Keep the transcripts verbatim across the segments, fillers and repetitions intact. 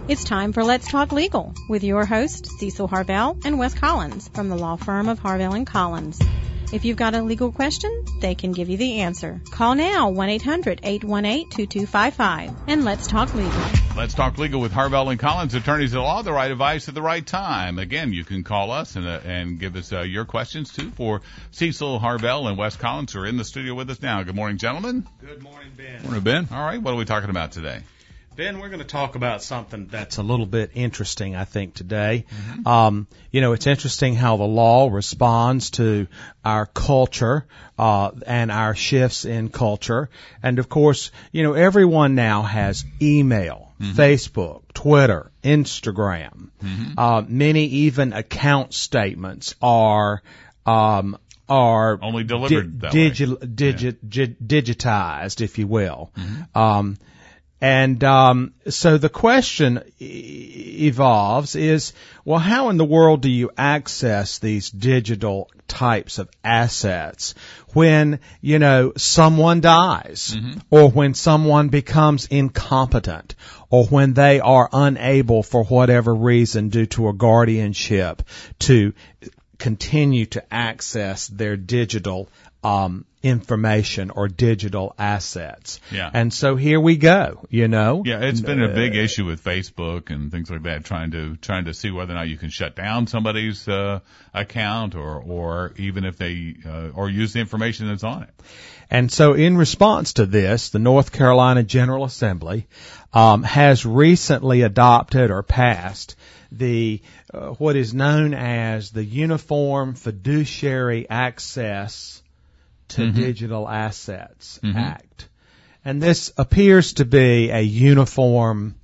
It's time for Let's Talk Legal with your hosts, Cecil Harvell and Wes Collins from the law firm of Harvell and Collins. If you've got a legal question, they can give you the answer. Call now, one eight hundred, eight one eight, two two five five, and let's talk legal. Let's talk legal with Harvell and Collins, attorneys at law, the right advice at the right time. Again, you can call us and, uh, and give us uh, your questions, too, for Cecil Harvell and Wes Collins, who are in the studio with us now. Good morning, gentlemen. Good morning, Ben. Morning, Ben. All right, what are we talking about today? Ben, we're going to talk about something that's a little bit interesting, I think, today. Mm-hmm. Um, you know, it's interesting how the law responds to our culture uh, and our shifts in culture. And, of course, you know, everyone now has email, mm-hmm. Facebook, Twitter, Instagram. Mm-hmm. Uh, many even account statements are um, are only delivered di- that digi- way. Digi- Yeah. gi- digitized, if you will. Mm-hmm. Um And um, so the question e- evolves is, well, how in the world do you access these digital types of assets when, you know, someone dies, mm-hmm. or when someone becomes incompetent, or when they are unable for whatever reason due to a guardianship to continue to access their digital um information or digital assets. Yeah. And so here we go, you know. Yeah, it's been a big issue with Facebook and things like that, trying to trying to see whether or not you can shut down somebody's uh, account or or even if they uh, or use the information that's on it. And so in response to this, the North Carolina General Assembly um, has recently adopted or passed the uh, what is known as the Uniform Fiduciary Access to mm-hmm. Digital Assets mm-hmm. Act. And this appears to be a uniform,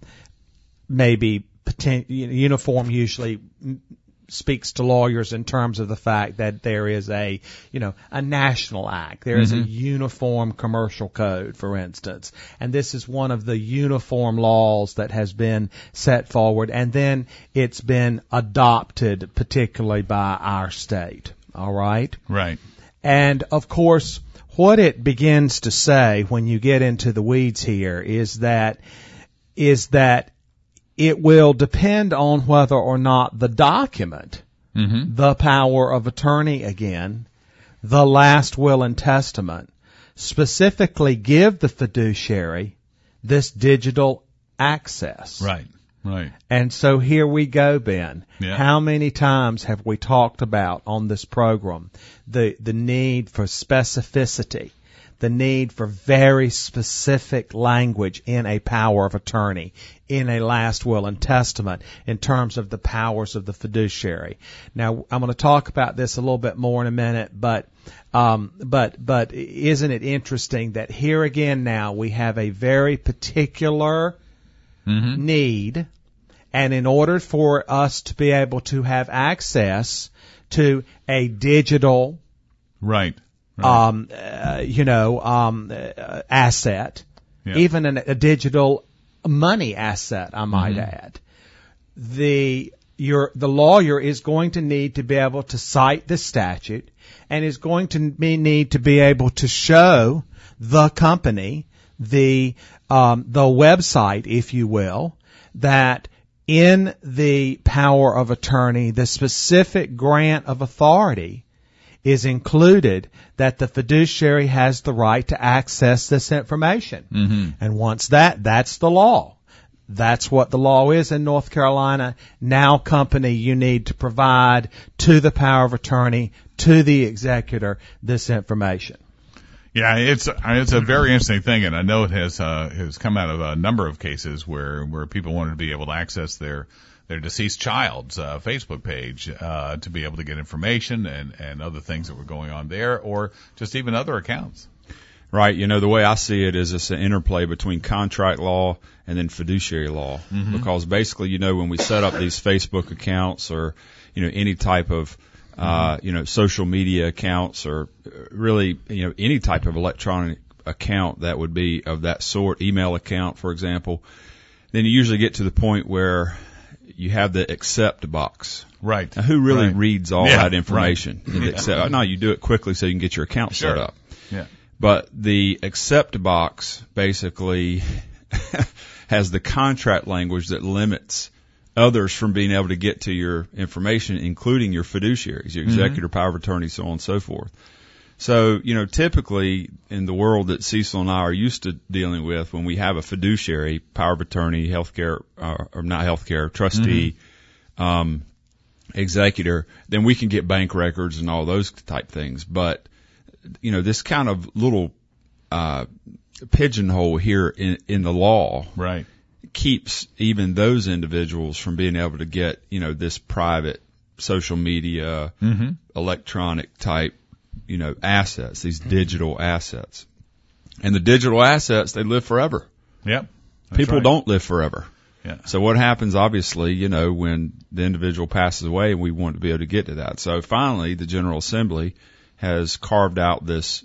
maybe poten- uniform usually speaks to lawyers in terms of the fact that there is a, you know, a national act. There is mm-hmm. a uniform commercial code, for instance. And this is one of the uniform laws that has been set forward. And then it's been adopted, particularly by our state. All right? Right. And, of course, what it begins to say when you get into the weeds here is that is that it will depend on whether or not the document, mm-hmm. the power of attorney again, the last will and testament, specifically give the fiduciary this digital access. Right. Right. And so here we go, Ben. Yeah. How many times have we talked about on this program the the need for specificity, the need for very specific language in a power of attorney, in a last will and testament, in terms of the powers of the fiduciary. Now, I'm going to talk about this a little bit more in a minute, but um, but but isn't it interesting that here again now we have a very particular Mm-hmm. need, and in order for us to be able to have access to a digital, right, right. um, uh, you know, um, uh, asset, yeah. even an, a digital money asset, I might mm-hmm. add, the your the lawyer is going to need to be able to cite the statute, and is going to be, need to be able to show the company the um, the website, if you will, that in the power of attorney, the specific grant of authority is included that the fiduciary has the right to access this information. Mm-hmm. And once that, that's the law. That's what the law is in North Carolina. Now, company, you need to provide to the power of attorney, to the executor, this information. Yeah, it's it's a very interesting thing, and I know it has uh, has come out of a number of cases where where people wanted to be able to access their their deceased child's uh, Facebook page uh, to be able to get information and and other things that were going on there, or just even other accounts. Right. You know, the way I see it is it's an interplay between contract law and then fiduciary law, mm-hmm. because basically, you know, when we set up these Facebook accounts or you know any type of Uh, you know, social media accounts or really, you know, any type of electronic account that would be of that sort, email account, for example, then you usually get to the point where you have the accept box. Right. Now, who really right. reads all yeah, that information? Right. Yeah. Accept, no, you do it quickly so you can get your account sure. set up. Yeah. But the accept box basically has the contract language that limits others from being able to get to your information, including your fiduciaries, your executor, mm-hmm. power of attorney, so on and so forth. So, you know, typically in the world that Cecil and I are used to dealing with, when we have a fiduciary, power of attorney, healthcare, uh, or not healthcare, trustee, mm-hmm. um, executor, then we can get bank records and all those type things. But, you know, this kind of little, uh, pigeonhole here in, in the law. Right. Keeps even those individuals from being able to get, you know, this private social media, mm-hmm. electronic type, you know, assets, these digital assets. And the digital assets, they live forever. Yep. People right. don't live forever. Yeah. So what happens, obviously, you know, when the individual passes away, and we want to be able to get to that. So finally, the General Assembly has carved out this,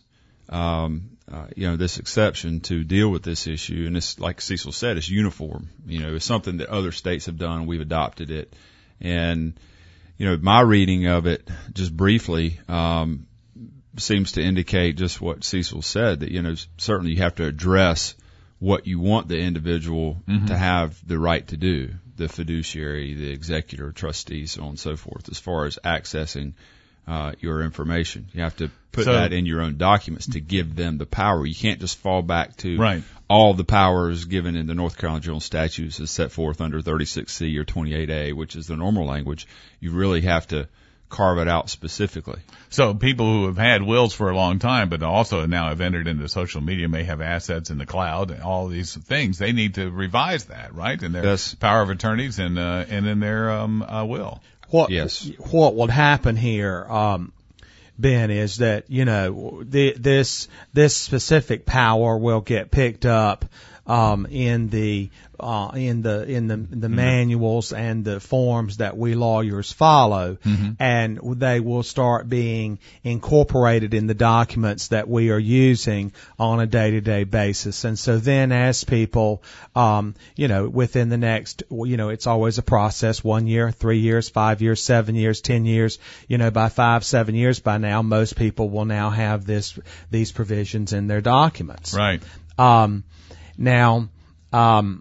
um, uh, you know, this exception to deal with this issue. And it's, like Cecil said, it's uniform. You know, it's something that other states have done. We've adopted it. And, you know, my reading of it, just briefly, um, seems to indicate just what Cecil said, that, you know, certainly you have to address what you want the individual mm-hmm. to have the right to do, the fiduciary, the executor, trustee, so on and so forth, as far as accessing uh your information. You have to put so, that in your own documents to give them the power. You can't just fall back to right. all the powers given in the North Carolina General Statutes as set forth under thirty-six C or twenty-eight A, which is the normal language. You really have to carve it out specifically. So people who have had wills for a long time, but also now have entered into social media, may have assets in the cloud and all these things. They need to revise that, right? In their yes. power of attorneys and uh, and in their um, uh, will. What yes. what will happen here, um, Ben, is that, you know, the, this this specific power will get picked up um, in the uh, in the in the the mm-hmm. manuals and the forms that we lawyers follow, mm-hmm. and they will start being incorporated in the documents that we are using on a day-to-day basis. And so then, as people, um, you know, within the next, you know, it's always a process: one year, three years, five years, seven years, ten years. You know, by five, seven years, by now, most people will now have this these provisions in their documents. Right. Um, now, um,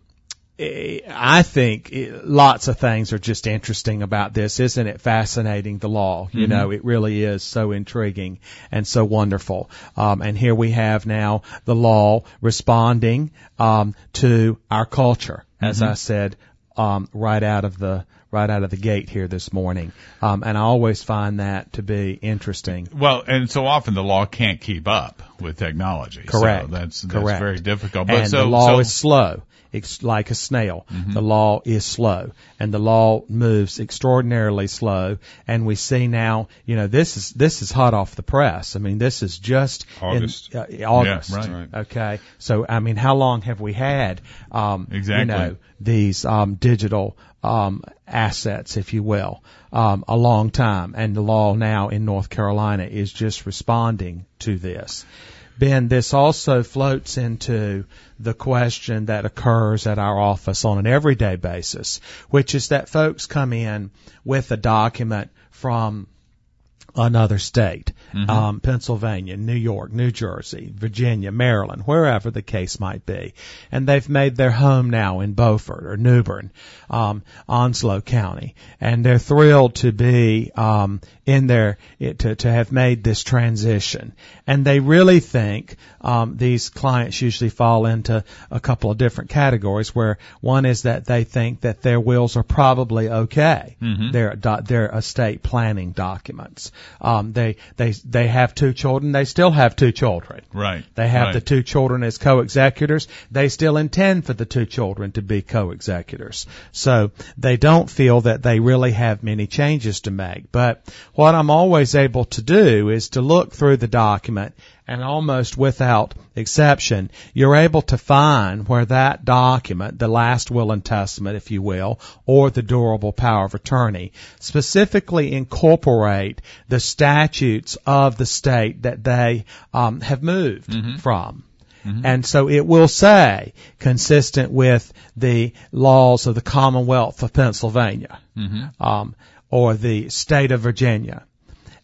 I think lots of things are just interesting about this. Isn't it fascinating, the law? You mm-hmm. know, it really is so intriguing and so wonderful. Um, and here we have now the law responding um, to our culture, as mm-hmm. I said, um, right out of the right out of the gate here this morning. Um, and I always find that to be interesting. Well, and so often the law can't keep up with technology. Correct. So that's, that's Correct. very difficult. But and so, the law so, is slow. It's like a snail. Mm-hmm. The law is slow, and the law moves extraordinarily slow. And we see now, you know, this is this is hot off the press. I mean, this is just August. In, uh, August. Yeah, right. Okay. So, I mean, how long have we had, um, exactly. you know, these um, digital um, assets, if you will? Um, a long time, and the law now in North Carolina is just responding to this. Ben, this also floats into the question that occurs at our office on an everyday basis, which is that folks come in with a document from another state, mm-hmm. um, Pennsylvania, New York, New Jersey, Virginia, Maryland, wherever the case might be. And they've made their home now in Beaufort or New Bern, um, Onslow County. And they're thrilled to be, um, in their, to, to have made this transition. And they really think, um, these clients usually fall into a couple of different categories, where one is that they think that their wills are probably okay. Mm-hmm. They're, they're estate planning documents. Um, they, they, they have two children. They still have two children. Right. They have right. the two children as co-executors. They still intend for the two children to be co-executors. So they don't feel that they really have many changes to make. But what I'm always able to do is to look through the document, and almost without exception, you're able to find where that document, the last will and testament, if you will, or the durable power of attorney, specifically incorporate the statutes of the state that they um, have moved mm-hmm. from. Mm-hmm. And so it will say, consistent with the laws of the Commonwealth of Pennsylvania, mm-hmm. um, or the state of Virginia.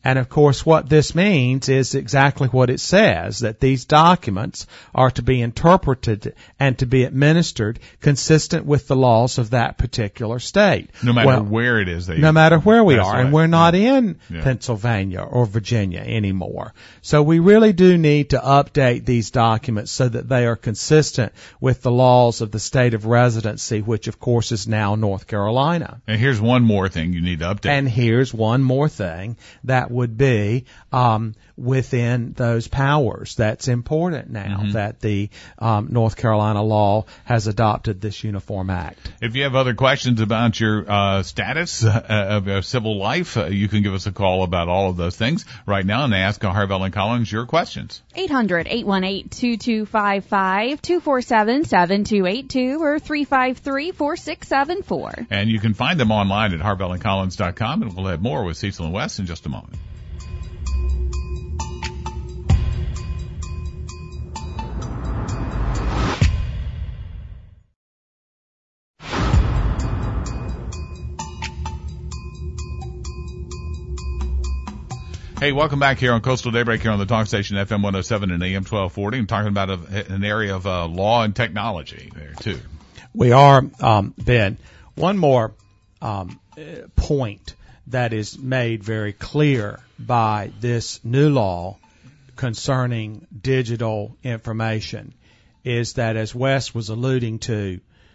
And of course what this means is exactly what it says, that these documents are to be interpreted and to be administered consistent with the laws of that particular state. No matter well, where it is. They no matter where we are. Right. And we're not yeah. in yeah. Pennsylvania or Virginia anymore. So we really do need to update these documents so that they are consistent with the laws of the state of residency, which of course is now North Carolina. And here's one more thing you need to update. And here's one more thing that would be um, within those powers. That's important now mm-hmm. that the um, North Carolina law has adopted this Uniform Act. If you have other questions about your uh, status uh, of your civil life, uh, you can give us a call about all of those things right now and ask Harvell and Collins your questions. eight hundred, eight one eight, two two five five, two four seven, seven two eight two or three five three, four six seven four. And you can find them online at harvell and collins dot com, and we'll have more with Cecil and Wes in just a moment. Hey, welcome back here on Coastal Daybreak here on the Talk Station F M one oh seven and A M twelve forty. I'm talking about a, an area of uh, law and technology there, too. We are, um, Ben. One more um, point that is made very clear by this new law concerning digital information is that, as Wes was alluding to,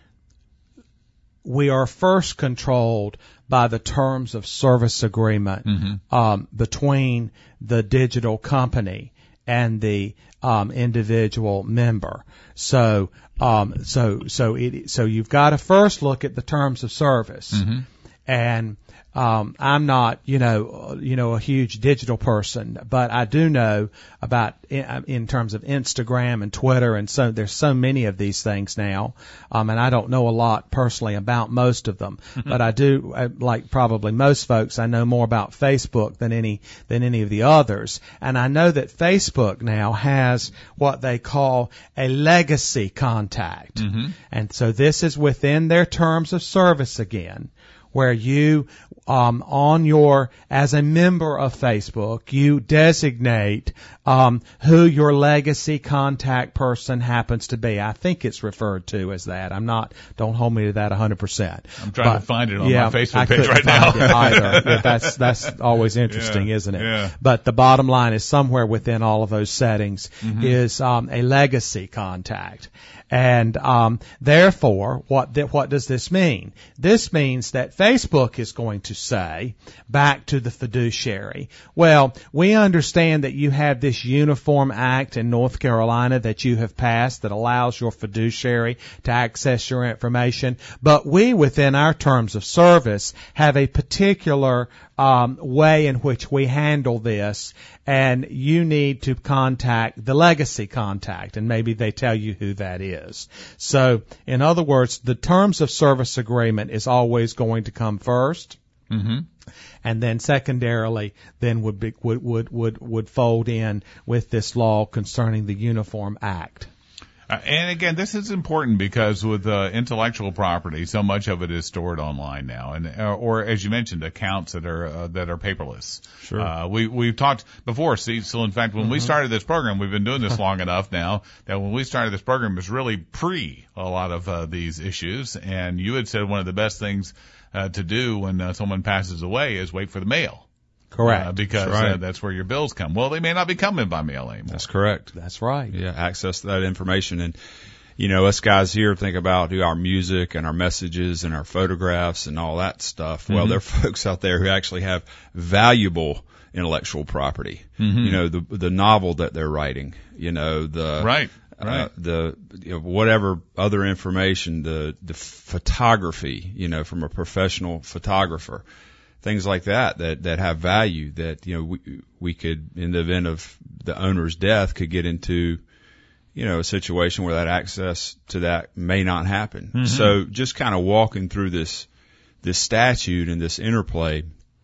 we are first controlled by the terms of service agreement mm-hmm. um, between the digital company and the um, individual member. So, um, so, so it, so you've got to first look at the terms of service, mm-hmm. and Um, I'm not, you know, you know, a huge digital person, but I do know about in, in terms of Instagram and Twitter, and so there's so many of these things now. Um, and I don't know a lot personally about most of them, mm-hmm. but I do, like probably most folks, I know more about Facebook than any than any of the others. And I know that Facebook now has what they call a legacy contact, mm-hmm. and so this is within their terms of service again, where you, um, on your, as a member of Facebook, you designate, um, who your legacy contact person happens to be. I think it's referred to as that. I'm not, don't hold me to that one hundred percent. I'm trying but, to find it on yeah, my Facebook I page right find now. It either. Yeah, that's, that's always interesting, yeah, isn't it? Yeah. But the bottom line is somewhere within all of those settings mm-hmm. is, um, a legacy contact. And um, therefore, what th- what does this mean? This means that Facebook is going to say back to the fiduciary, well, we understand that you have this Uniform Act in North Carolina that you have passed that allows your fiduciary to access your information, but we, within our terms of service, have a particular um, way in which we handle this, and you need to contact the legacy contact, and maybe they tell you who that is. So, in other words, the terms of service agreement is always going to come first, mm-hmm. and then secondarily, then would be, would would would would fold in with this law concerning the Uniform Act. Uh, and again, this is important because with uh, intellectual property, so much of it is stored online now, and uh, or as you mentioned, accounts that are uh, that are paperless. Sure. Uh, we we've talked before, Cecil. In fact, when mm-hmm. we started this program, we've been doing this long enough now that when we started this program, it was really pre a lot of uh, these issues. And you had said one of the best things uh, to do when uh, someone passes away is wait for the mail. Correct. Uh, because that's, right. uh, that's where your bills come. Well, they may not be coming by mail anymore. That's correct. That's right. Yeah, access to that information. And, you know, us guys here think about our music and our messages and our photographs and all that stuff. Mm-hmm. Well, there are folks out there who actually have valuable intellectual property. Mm-hmm. You know, the the novel that they're writing, you know, the right. Right. Uh, the you know, whatever other information, the the photography, you know, from a professional photographer. Things like that, that, that have value that, you know, we, we could, in the event of the owner's death, could get into, you know, a situation where that access to that may not happen. Mm-hmm. So just kind of walking through this, this statute and this interplay,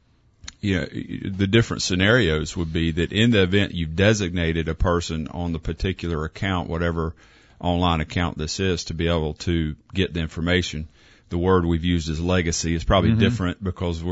you know, the different scenarios would be that in the event you've designated a person on the particular account, whatever online account this is, to be able to get the information. The word we've used is legacy. It's probably mm-hmm. different because we're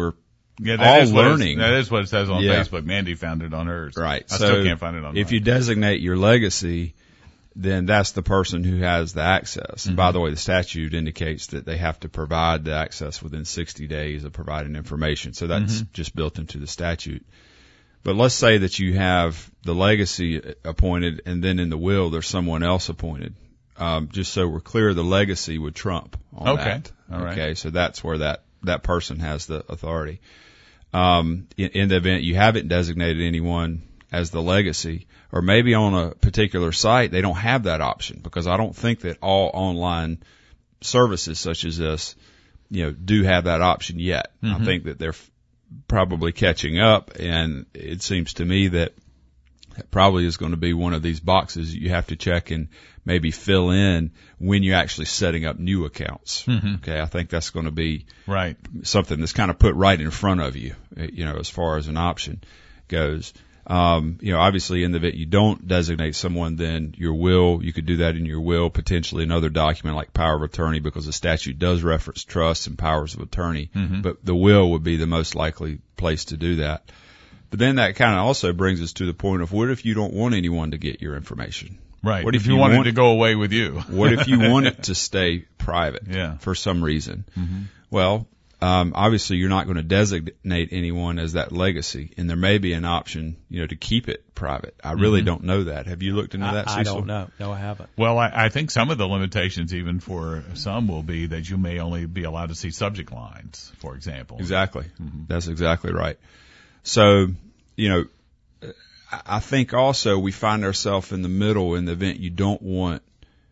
Yeah, that all is what learning. That is what it says on Yeah. Facebook. Mandy found it on hers. Right. I so still can't find it on if mine. you designate your legacy, then that's the person who has the access. And Mm-hmm. by the way, the statute indicates that they have to provide the access within sixty days of providing information. So that's Mm-hmm. just built into the statute. But let's say that you have the legacy appointed and then in the will there's someone else appointed. Um, just so we're clear, the legacy would trump on Okay. that. All right. Okay. So that's where that, that person has the authority. Um, in, in the event you haven't designated anyone as the legacy, or maybe on a particular site they don't have that option, because I don't think that all online services such as this, you know, do have that option yet. Mm-hmm. I think that they're f- probably catching up, and it seems to me that that probably is going to be one of these boxes you have to check and maybe fill in when you're actually setting up new accounts. Mm-hmm. Okay, I think that's going to be Right. something that's kind of put right in front of you, you know, as far as an option goes. Um, you know, obviously in the event you don't designate someone, then your will, you could do that in your will, potentially another document like power of attorney, because the statute does reference trusts and powers of attorney, Mm-hmm. but the will would be the most likely place to do that. But then that kind of also brings us to the point of, what if you don't want anyone to get your information? Right. What if if you you wanted want- to go away with you? What if you want it to stay private Yeah. for some reason? Mm-hmm. Well, um, obviously you're not going to designate anyone as that legacy, and there may be an option, you know, to keep it private. I really Mm-hmm. don't know that. Have you looked into I, that, I Cecil? don't know. No, I haven't. Well, I, I think some of the limitations, even for some, will be that you may only be allowed to see subject lines, for example. Exactly. Mm-hmm. That's exactly right. So, you know, I I think also we find ourselves in the middle in the event you don't want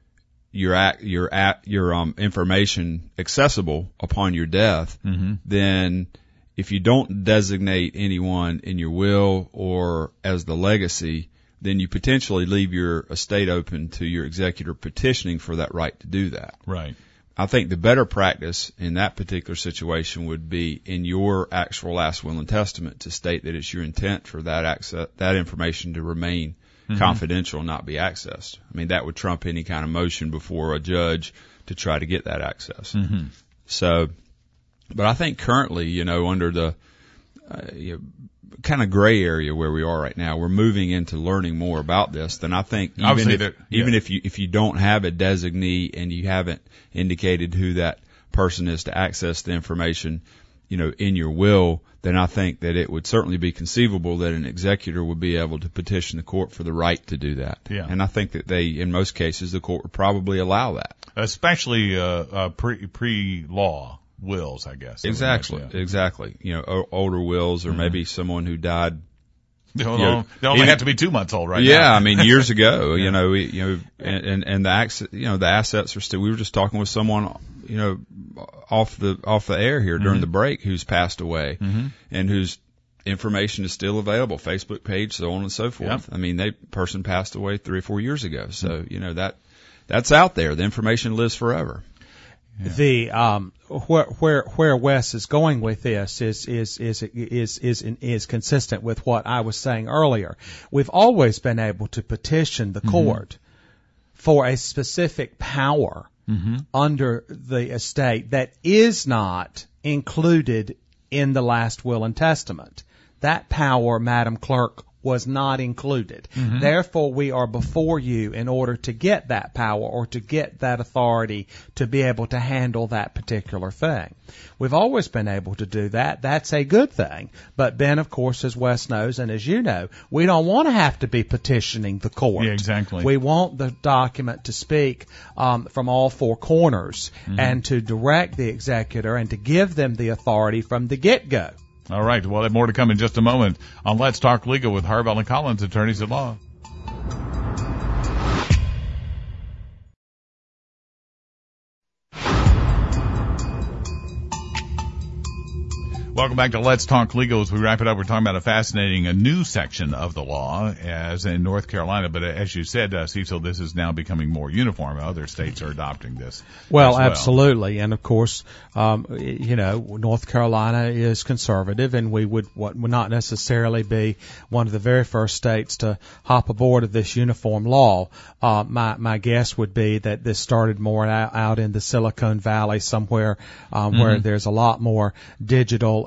your act, your app, your um information accessible upon your death. Mm-hmm. Then if you don't designate anyone in your will or as the legacy, then you potentially leave your estate open to your executor petitioning for that right to do that. Right. I think the better practice in that particular situation would be in your actual last will and testament to state that it's your intent for that access, that information to remain Mm-hmm. confidential and not be accessed. I mean, that would trump any kind of motion before a judge to try to get that access. Mm-hmm. So, but I think currently, you know, under the uh, you know, kind of gray area where we are right now, we're moving into learning more about this. Then I think even Obviously if, there- yeah. even if you if you don't have a designee and you haven't indicated who that person is to access the information, you know, in your will, then I think that it would certainly be conceivable that an executor would be able to petition the court for the right to do that. Yeah. And I think that they, in most cases, the court would probably allow that. Especially uh, uh, pre pre law wills, I guess. Exactly. Yeah. Exactly. You know, o- older wills, or maybe someone who died. They only, You know, they only even- have to be two months old, right? Yeah, now. I mean, years ago, you know, we, you know, and, and, and the access, you know, the assets are still, we were just talking with someone, you know, off the, off the air here during Mm-hmm. the break who's passed away Mm-hmm. and whose information is still available, Facebook page, so on and so forth. Yep. I mean, they, person passed away three or four years ago. So, you know, that, that's out there. The information lives forever. Yeah. The um where where where Wes is going with this is is is is is is, is consistent with what I was saying earlier. We've always been able to petition the court for a specific power Mm-hmm. under the estate that is not included in the last will and testament. That power, Madam Clerk, was not included. Mm-hmm. Therefore, we are before you in order to get that power or to get that authority to be able to handle that particular thing. We've always been able to do that. That's a good thing. But Ben, of course, as Wes knows and as you know, we don't want to have to be petitioning the court. Yeah, exactly. We want the document to speak um, from all four corners Mm-hmm. and to direct the executor and to give them the authority from the get-go. All right. Well, have more to come in just a moment on Let's Talk Legal with Harvell and Collins, attorneys at law. Welcome back to Let's Talk Legal. As we wrap it up, we're talking about a fascinating a new section of the law as in North Carolina. But as you said, uh, Cecil, this is now becoming more uniform. Other states are adopting this. Well, as well. absolutely. And of course, um, you know, North Carolina is conservative, and we would, what would not necessarily be one of the very first states to hop aboard of this uniform law. Uh, my, my guess would be that this started more out, out in the Silicon Valley somewhere, um, Mm-hmm. where there's a lot more digital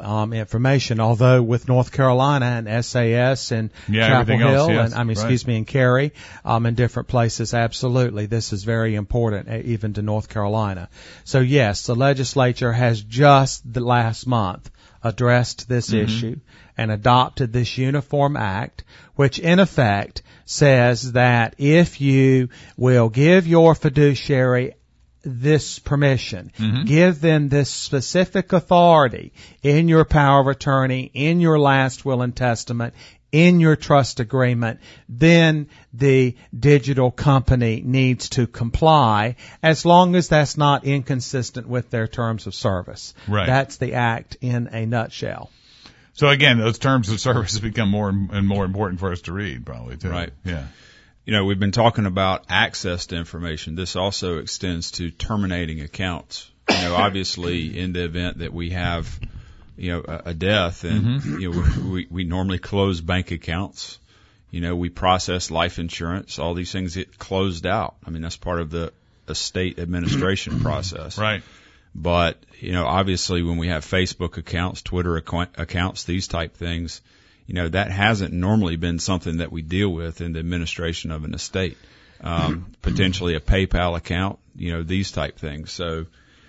um, information. Although with North Carolina and S A S and yeah, Chapel Hill, else, yes, and I mean, right. excuse me, and Cary, um, in different places, absolutely, this is very important, even to North Carolina. So yes, the legislature has just the last month addressed this mm-hmm. issue and adopted this Uniform Act, which in effect says that if you will give your fiduciary this permission, mm-hmm. give them this specific authority in your power of attorney, in your last will and testament, in your trust agreement, then the digital company needs to comply, as long as that's not inconsistent with their terms of service. Right. That's the act in a nutshell. So again, those terms of service become more and more important for us to read, probably too. Right. Yeah. You know, we've been talking about access to information. This also extends to terminating accounts. You know, obviously, in the event that we have, you know, a, a death, and mm-hmm. you know, we, we normally close bank accounts. You know, we process life insurance. All these things get closed out. I mean, that's part of the estate administration process. Right. But you know, obviously, when we have Facebook accounts, Twitter account, accounts, these type things, you know, that hasn't normally been something that we deal with in the administration of an estate. Um, potentially a PayPal account, you know, these type things. So,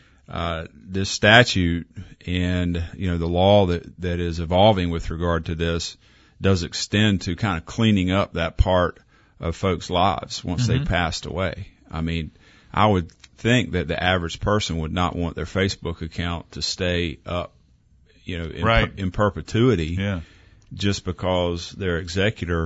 uh, this statute and, you know, the law that, that is evolving with regard to this does extend to kind of cleaning up that part of folks' lives once mm-hmm. they passed away. I mean, I would think that the average person would not want their Facebook account to stay up, you know, in, right. per, in perpetuity. Yeah. Just because their executor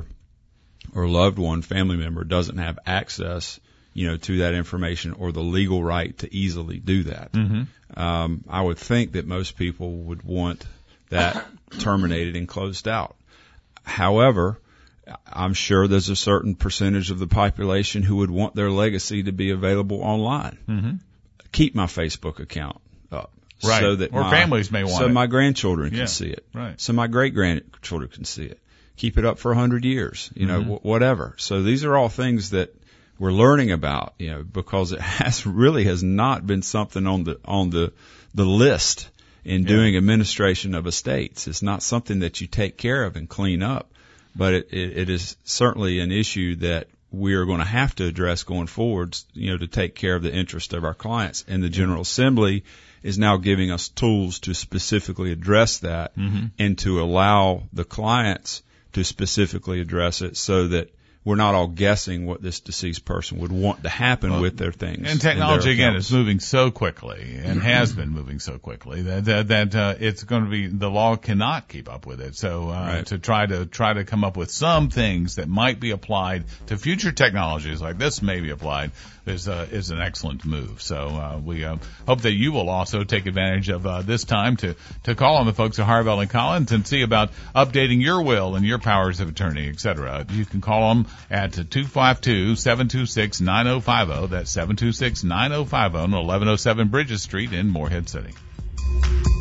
or loved one, family member, doesn't have access, you know, to that information or the legal right to easily do that. Mm-hmm. Um, I would think that most people would want that terminated and closed out. However, I'm sure there's a certain percentage of the population who would want their legacy to be available online. Mm-hmm. Keep my Facebook account up. Right. So that or my, families may want so it. So my grandchildren can yeah. see it. Right. So my great-grandchildren can see it. Keep it up for a hundred years, you know, mm-hmm. w- whatever. So these are all things that we're learning about, you know, because it has really has not been something on the, on the, the list in yeah. doing administration of estates. It's not something that you take care of and clean up, but it, it, it is certainly an issue that we are going to have to address going forward, you know, to take care of the interest of our clients. And the General Assembly is now giving us tools to specifically address that mm-hmm. and to allow the clients to specifically address it so that we're not all guessing what this deceased person would want to happen well, with their things. And technology, again, is moving so quickly and has been moving so quickly that that, that uh, it's going to be, the law cannot keep up with it. So uh, right. to try to try to come up with some things that might be applied to future technologies like this may be applied is uh, is an excellent move. So uh, we uh, hope that you will also take advantage of uh, this time to to call on the folks at Harvell and Collins and see about updating your will and your powers of attorney, et cetera. You can call them at two five two, seven two six, nine oh five oh. That's seven two six, nine oh five oh on eleven oh seven Bridges Street in Morehead City.